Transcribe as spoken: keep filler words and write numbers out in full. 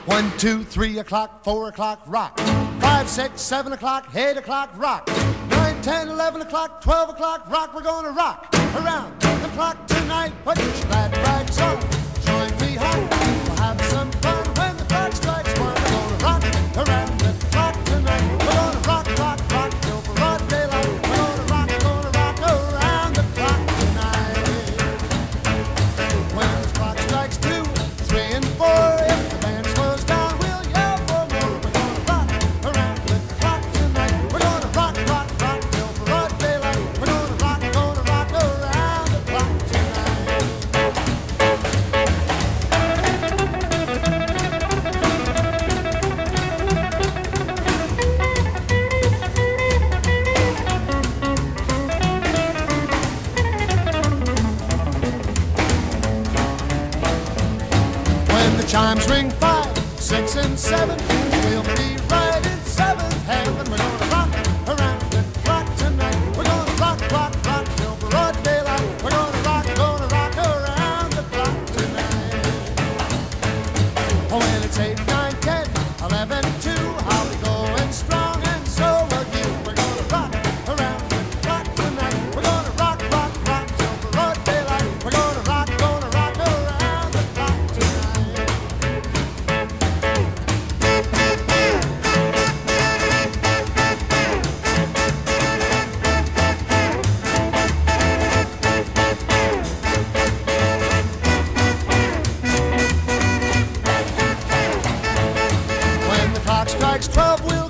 One, two, three o'clock, four o'clock, rock. Five, six, seven o'clock, eight o'clock, rock. Nine, ten, eleven o'clock, twelve o'clock, rock. We're gonna rock around the clock tonight. Put your glad rags on, join me home. We'll have some fun when the clock strikes one. We're gonna rock around the clock tonight. We're gonna rock, rock, rock till broad daylight. We're gonna rock, gonna rock around the clock tonight. When the clock strikes two, three, and four, if the band slows down, we'll yell for more. We're gonna rock around the clock tonight. We're gonna rock, rock, rock till broad daylight. We're gonna rock, gonna rock around the clock tonight. When the chimes ring five, six, and seven, we'll be right in seventh heaven. We're gonna rock around the clock tonight. We're gonna rock, rock, rock till broad daylight. We're gonna rock, gonna rock around the clock tonight. Oh, when it's eight, nine, ten, eleven, two, I'll be going strong, and so will you. We're gonna rock around the clock tonight. We're gonna rock, rock, rock till broad daylight. We're gonna rock, gonna rock around the clock tonight. When the clock strikes twelve, we'll